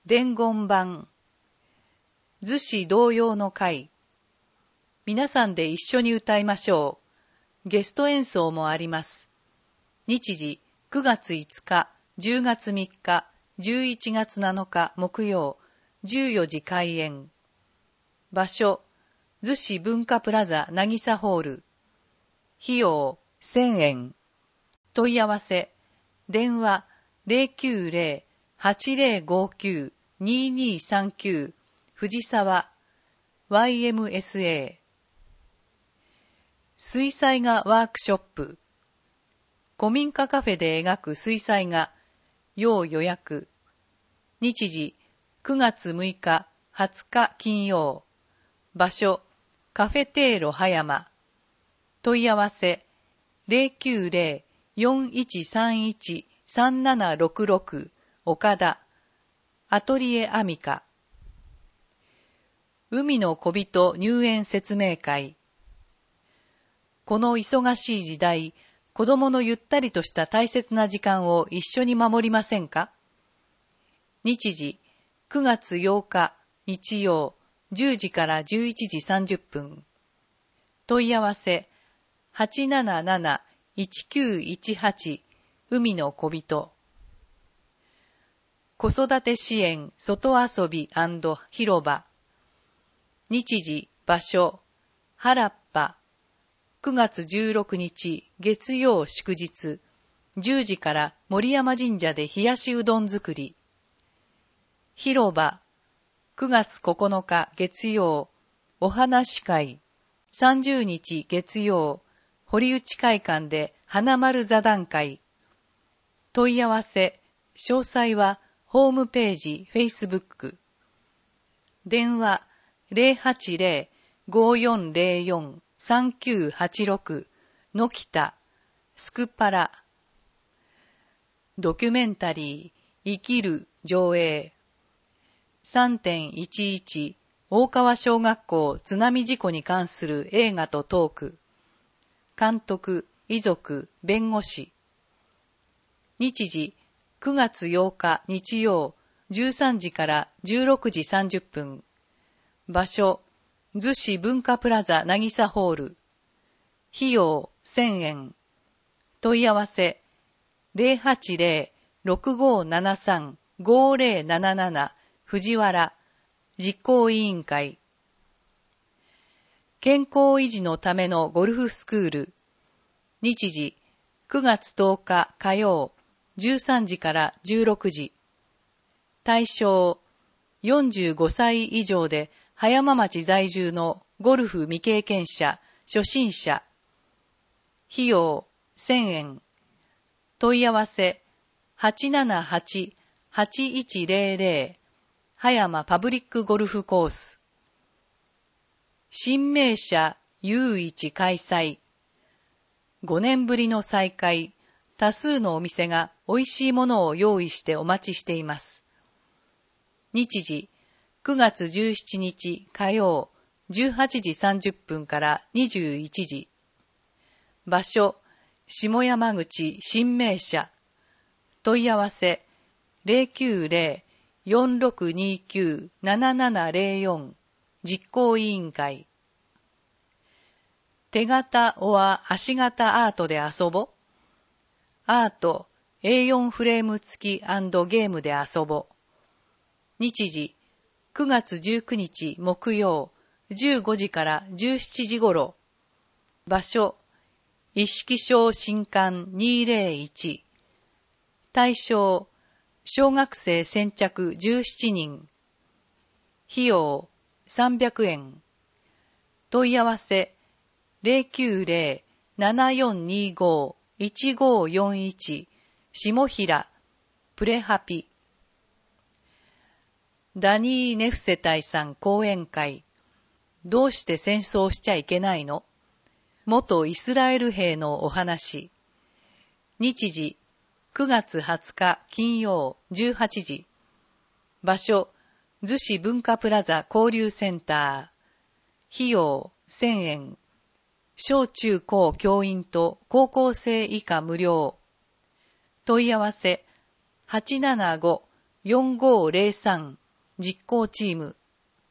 伝言版図詞同様の会。皆さんで一緒に歌いましょう。ゲスト演奏もあります。日時9月5日、10月3日、11月7日木曜、14時開演。場所、図詞文化プラザ渚ホール。費用1000円。問い合わせ、電話090-8059-2239藤沢 YMSA。 水彩画ワークショップ。古民家カフェで描く水彩画。要予約。日時9月6日20日金曜。場所カフェテーロ葉山。問い合わせ090-4131-3766岡田アトリエアミカ。海の小人入園説明会。この忙しい時代、子供のゆったりとした大切な時間を一緒に守りませんか？日時9月8日日曜10時から11時30分。問い合わせ877-1918海の小人。子育て支援外遊び&広場。日時場所原っぱ。9月16日月曜祝日10時から森山神社で冷やしうどん作り。広場9月9日月曜お話会。30日月曜堀内会館で花丸座談会。問い合わせ詳細はホームページ Facebook。 電話080-5404-3986のきたスクパラ。ドキュメンタリー生きる上映。 3.11 大川小学校津波事故に関する映画とトーク。監督、遺族、弁護士。日時9月8日日曜13時から16時30分。場所逗子文化プラザ渚ホール。費用1000円。問い合わせ080-6573-5077藤原実行委員会。健康維持のためのゴルフスクール。日時9月10日火曜13時から16時。対象45歳以上で葉山町在住のゴルフ未経験者、初心者。費用1000円。問い合わせ878-8100葉山パブリックゴルフコース。新名車誘一開催。5年ぶりの再開。多数のお店が美味しいものを用意してお待ちしています。日時9月17日火曜18時30分から21時。場所下山口新名車。問い合わせ090-4629-7704実行委員会。手形足形アートで遊ぼ。アート A4 フレーム付き&ゲームで遊ぼ。日時9月19日木曜15時から17時頃。場所一色小新館201。対象小学生先着17人。費用300円。問い合わせ090-7425-1541下平プレハピ。ダニー・ネフセタイさん講演会。どうして戦争しちゃいけないの？元イスラエル兵のお話。日時9月20日金曜18時。場所逗子文化プラザ交流センター。費用1000円。小中高教員と高校生以下無料。問い合わせ 4503実行チーム。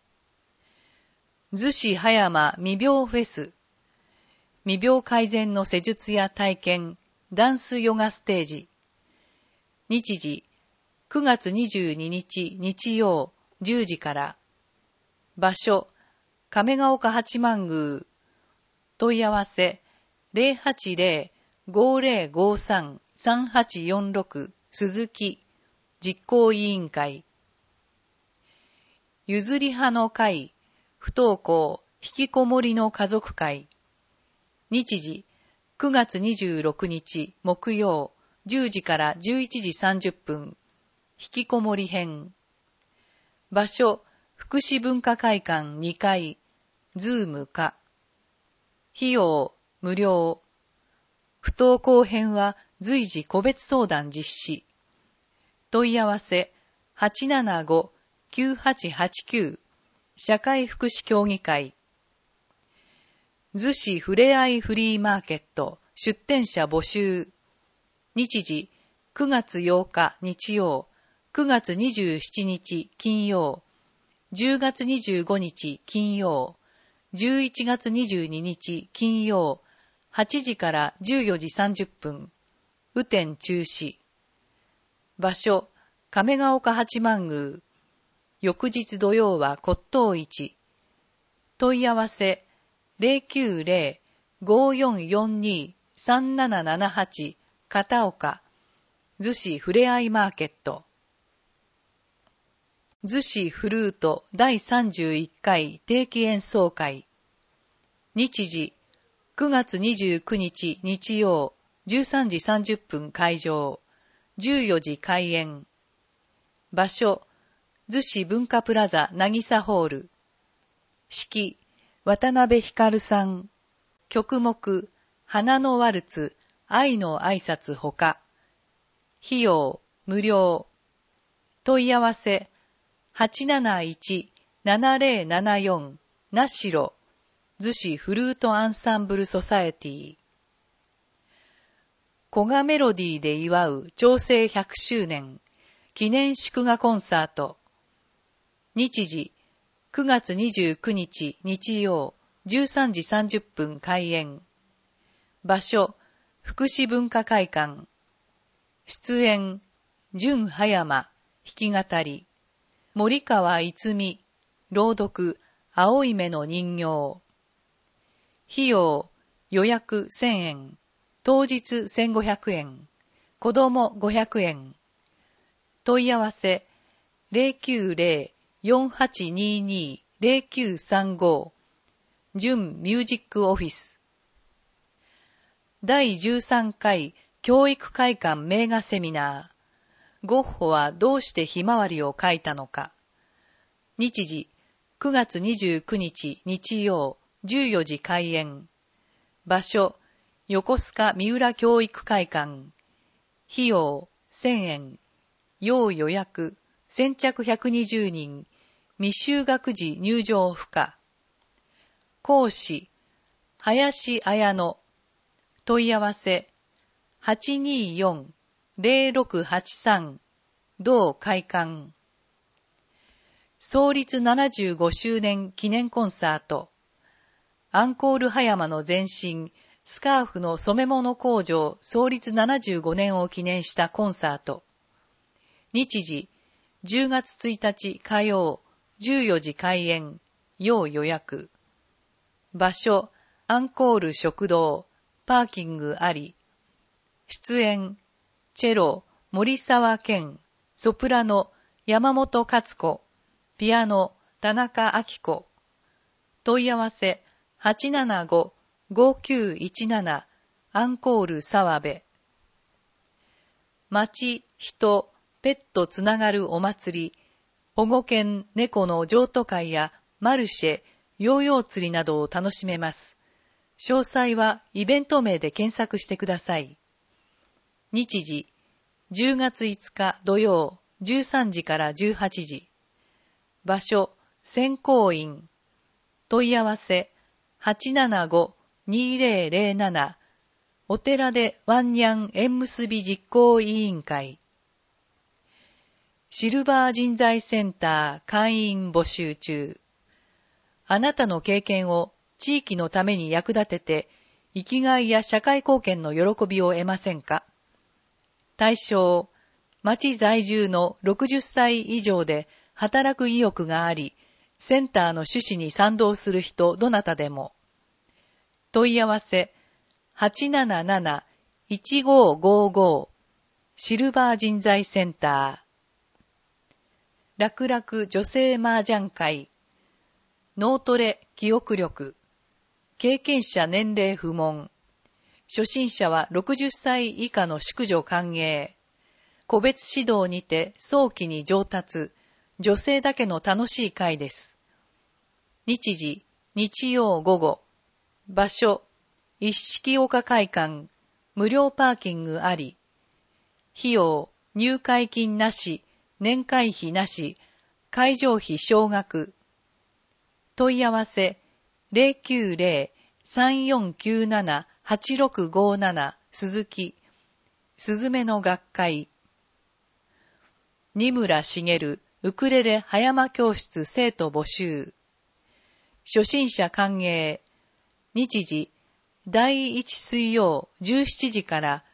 逗子葉山未病フェス。未病改善の施術や体験、ダンスヨガステージ。日時、9月22日日曜10時から。場所、亀ヶ丘八幡宮。問い合わせ、080-5053-3846鈴木実行委員会。譲り派の会、不登校、引きこもりの家族会。日時、9月26日木曜10時から11時30分。引きこもり編。場所、福祉文化会館2階、ズームか。費用、無料。不登校編は随時個別相談実施。問い合わせ、875-9889社会福祉協議会。逗子ふれあいフリーマーケット出店者募集。日時、9月8日日曜、9月27日金曜、10月25日金曜、11月22日金曜、8時から14時30分。雨天中止。場所、亀ヶ丘八幡宮。翌日土曜は骨董市。問い合わせ、090-5442-3778片岡。逗子ふれあいマーケット。逗子フルート第31回定期演奏会。日時、9月29日日曜、13時30分会場、14時開演。場所、逗子文化プラザ渚ホール。指揮、渡辺光さん。曲目、花のワルツ、愛の挨拶ほか。費用、無料。問い合わせ、871-7074那代逗子フルートアンサンブルソサエティ。古賀メロディーで祝う長生100周年記念祝賀コンサート。日時、9月29日日曜13時30分開演。場所、福祉文化会館。出演、純葉山、弾き語り。森川いつみ、朗読、青い目の人形。費用、予約1000円。当日1500円。子供500円。問い合わせ、090-4822-0935 純ミュージックオフィス。第13回教育会館名画セミナー。ゴッホはどうしてひまわりを描いたのか。日時、9月29日日曜14時開演。場所、横須賀三浦教育会館。費用1000円。要予約。先着120人。未就学時入場不可。講師、林彩乃。問い合わせ、824-0683。同会館。創立75周年記念コンサート。アンコール葉山の前身、スカーフの染め物工場創立75年を記念したコンサート。日時、10月1日火曜、14時開演、要予約。場所、アンコール食堂、パーキングあり。出演、チェロ、森沢健、ソプラノ、山本勝子、ピアノ、田中明子。問い合わせ、875-5917アンコール澤部。町、人、ペットつながるお祭り、保護犬猫の譲渡会やマルシェ、ヨーヨー釣りなどを楽しめます。詳細はイベント名で検索してください。日時、10月5日土曜、13時から18時。場所、選考院。問い合わせ、875-2007お寺でワンニャン縁結び実行委員会。 シルバー人材センター会員募集中。あなたの経験を地域のために役立てて、生きがいや社会貢献の喜びを得ませんか？対象、町在住の60歳以上で働く意欲があり、センターの趣旨に賛同する人どなたでも。問い合わせ、877-1555 シルバー人材センター。楽々女性麻雀会。脳トレ記憶力。経験者年齢不問。初心者は60歳以下の淑女歓迎。個別指導にて早期に上達。女性だけの楽しい会です。日時、日曜午後。場所、一色岡会館。無料パーキングあり。費用、入会金なし、年会費なし、会場費少額。問い合わせ、090-3497-8657 鈴木、すずめの学会。二村茂、ウクレレ葉山教室生徒募集。初心者歓迎。日時、第1水曜17時から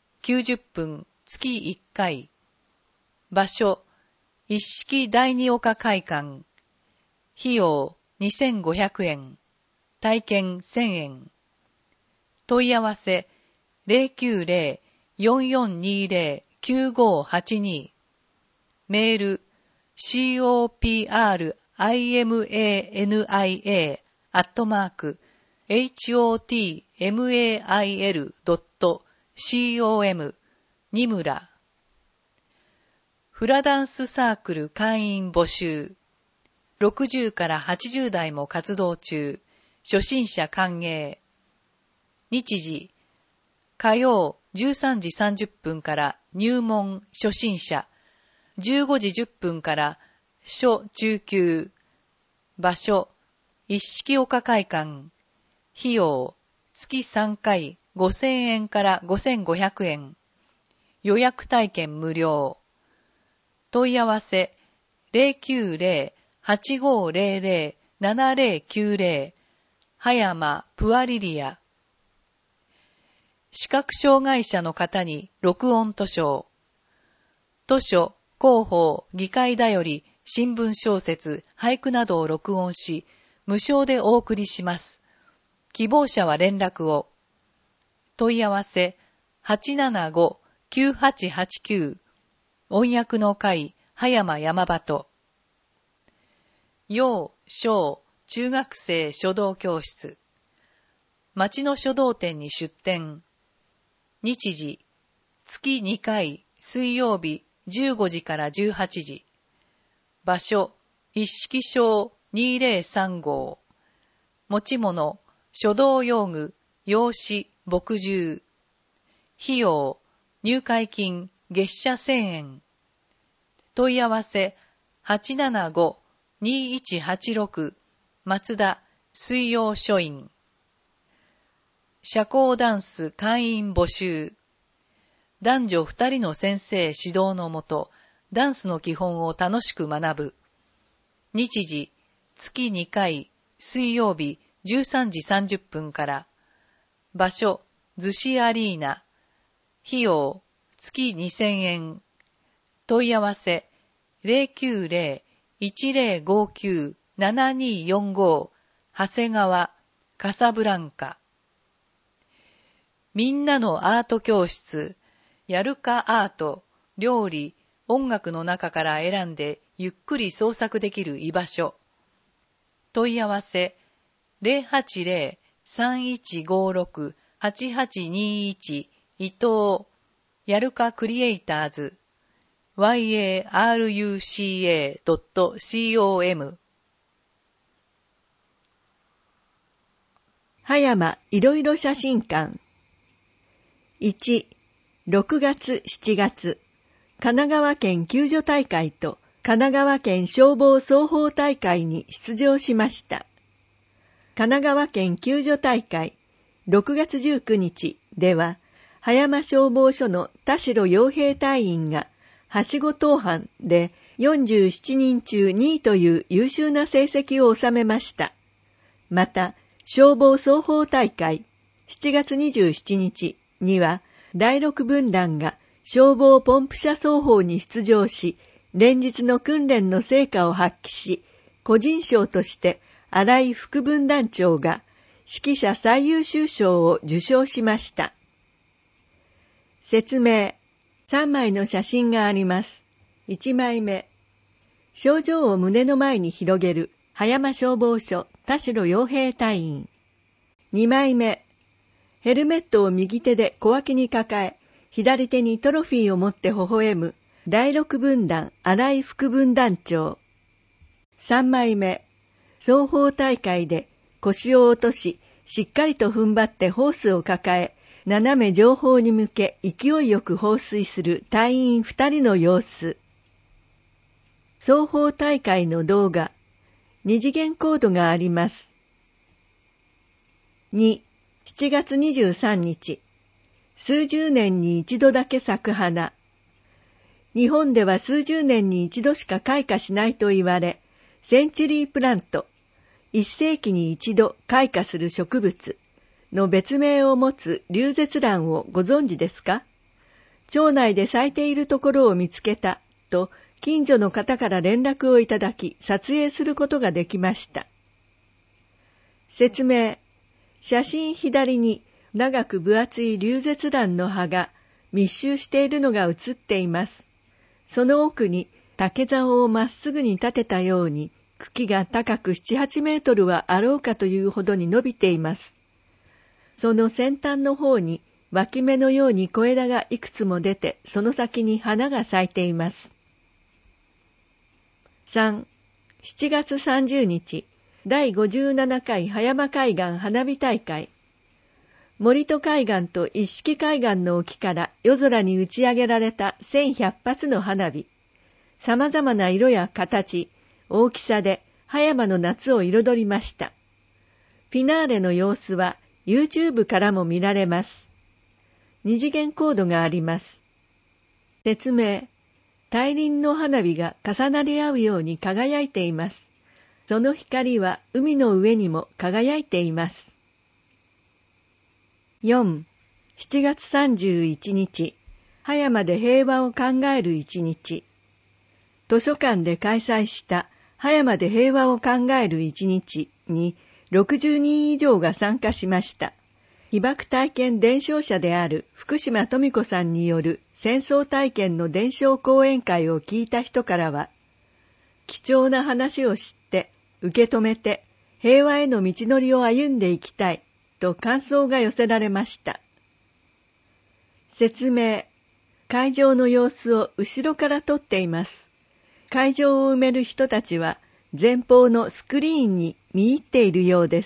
90分月1回。場所、一色第二岡会館。費用2500円。体験1000円。問い合わせ、090-4420-9582。メール、COPRIMANIA@hotmail.com 二村。フラダンスサークル会員募集。60から80代も活動中。初心者歓迎。日時、火曜13時30分から入門初心者。15時10分から初中級。場所、一色岡会館。費用、月3回5000円から5500円。予約体験無料。問い合わせ、090-8500-7090 葉山プアリリア。視覚障害者の方に録音図書。図書、広報、議会だより、新聞小説、俳句などを録音し、無償でお送りします。希望者は連絡を。問い合わせ、875-9889。音訳の会、葉山山鳩。幼小中学生書道教室。町の書道展に出展。日時、月2回、水曜日15時から18時。場所、一色小203号。持ち物、書道用具、用紙、墨汁。費用、入会金、月謝1000円。問い合わせ、875-2186 松田水曜書院。社交ダンス会員募集。男女2人の先生指導のもと、ダンスの基本を楽しく学ぶ。日時、月2回、水曜日13時30分から。場所、逗子アリーナ。費用、月2000円。問い合わせ、090-1059-7245 長谷川、カサブランカ。みんなのアート教室、やるかアート、料理、音楽の中から選んでゆっくり創作できる居場所。問い合わせ、080-3156-8821 伊藤、やるかクリエイターズ、yaruca.com。 葉山いろいろ写真館。1、6月7月、神奈川県救助大会と神奈川県消防双方大会に出場しました。神奈川県救助大会6月19日では、葉山消防署の田代洋平隊員がはしご当班で47人中2位という優秀な成績を収めました。また、消防双方大会7月27日には、第6分団が消防ポンプ車双方に出場し、連日の訓練の成果を発揮し、個人賞として新井副分団長が指揮者最優秀賞を受賞しました。説明。3枚の写真があります。1枚目。症状を胸の前に広げる葉山消防署田代洋平隊員。2枚目。ヘルメットを右手で小脇に抱え、左手にトロフィーを持って微笑む第6分団新井副分団長。3枚目。双方大会で腰を落とし、しっかりと踏ん張ってホースを抱え、斜め上方に向け勢いよく放水する隊員2人の様子。双方大会の動画。二次元コードがあります。2、7月23日。数十年に一度だけ咲く花。日本では数十年に一度しか開花しないと言われ、センチュリープラント、1世紀に一度開花する植物の別名を持つ龍舌蘭をご存知ですか？町内で咲いているところを見つけたと近所の方から連絡をいただき撮影することができました。説明。写真左に長く分厚い龍舌蘭の葉が密集しているのが写っています。その奥に竹竿をまっすぐに立てたように茎が高く7、8メートルはあろうかというほどに伸びています。その先端の方に脇芽のように小枝がいくつも出て、その先に花が咲いています。3、7月30日、第57回葉山海岸花火大会。森戸海岸と一色海岸の沖から夜空に打ち上げられた1100発の花火。様々な色や形、大きさで葉山の夏を彩りました。フィナーレの様子は YouTube からも見られます。二次元コードがあります。説明。大輪の花火が重なり合うように輝いています。その光は海の上にも輝いています。4、7月31日、葉山で平和を考える一日。図書館で開催した葉山で平和を考える一日に60人以上が参加しました。被爆体験伝承者である福島富子さんによる戦争体験の伝承講演会を聞いた人からは、貴重な話を知って受け止めて平和への道のりを歩んでいきたいと感想が寄せられました。説明。会場の様子を後ろから撮っています。会場を埋める人たちは前方のスクリーンに見入っているようです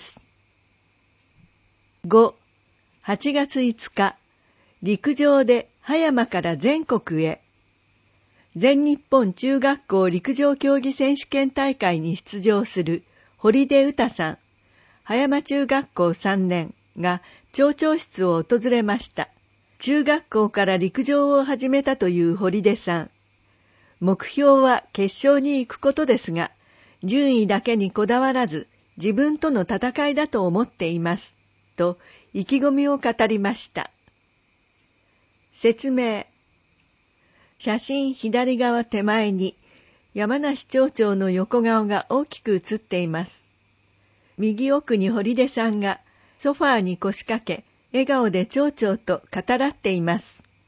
。5、8月5日、陸上で葉山から全国へ。全日本中学校陸上競技選手権大会に出場する堀出詩さん、葉山中学校3年が町長室を訪れました。中学校から陸上を始めたという堀出さん。目標は決勝に行くことですが、順位だけにこだわらず自分との戦いだと思っています。と意気込みを語りました。説明。写真左側手前に山梨町長の横顔が大きく写っています。右奥に堀出さんがソファーに腰掛け、笑顔で町長と語らっています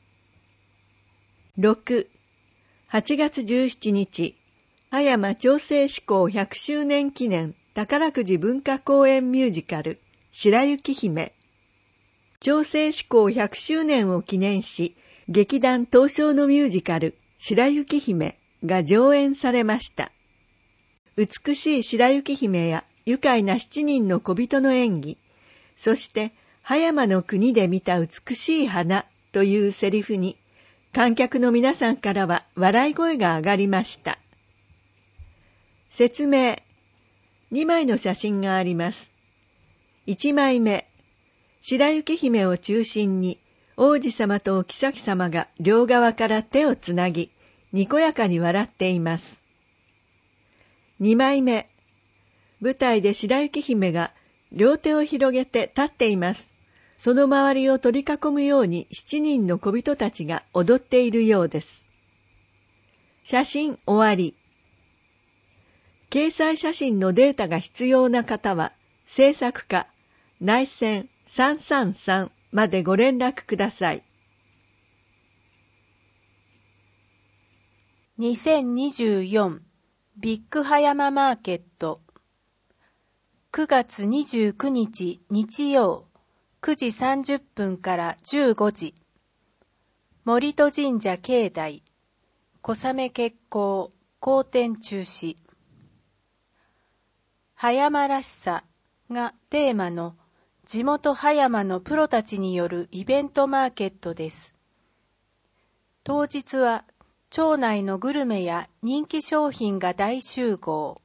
。6、8月17日、葉山町制施行100周年記念宝くじ文化公演ミュージカル、白雪姫。町制施行100周年を記念し、劇団東証のミュージカル、白雪姫が上演されました。美しい白雪姫や愉快な7人の小人の演技、そして葉山の国で見た美しい花というセリフに、観客の皆さんからは笑い声が上がりました。説明。2枚の写真があります。1枚目、白雪姫を中心に王子様とお妃様が両側から手をつなぎ、 にこやかに笑っています。2枚目、舞台で白雪姫が両手を広げて立っています。その周りを取り囲むように7人の小人たちが踊っているようです。写真終わり。掲載写真のデータが必要な方は、制作課内線333までご連絡ください。 2024ビッグ葉山マーケット9月29日日曜9時30分から15時森戸神社境内小雨決行後天中止葉山らしさがテーマの地元葉山のプロたちによるイベントマーケットです。当日は町内のグルメや人気商品が大集合。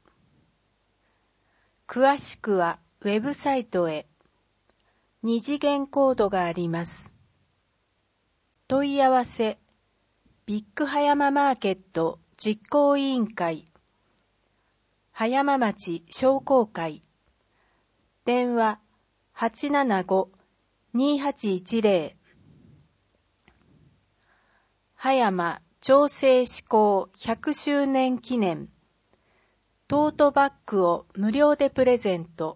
詳しくはウェブサイトへ。2次元コードがあります。問い合わせ、ビッグ葉山マーケット実行委員会、葉山町商工会、電話 875-2810 葉山町制施行100周年記念トートバッグを無料でプレゼント。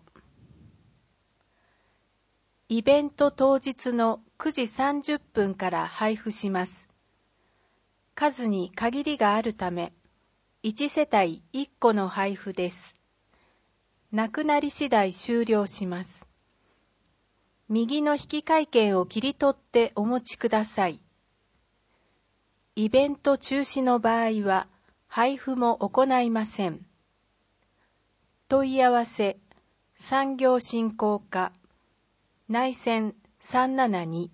イベント当日の9時30分から配布します。数に限りがあるため、1世帯1個の配布です。なくなり次第終了します。右の引換券を切り取ってお持ちください。イベント中止の場合は配布も行いません。問い合わせ、産業振興課、内線372。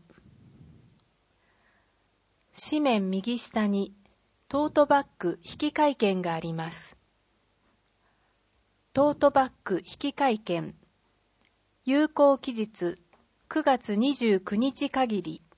紙面右下にトートバッグ引換券があります。トートバッグ引換券、有効期日9月29日限り。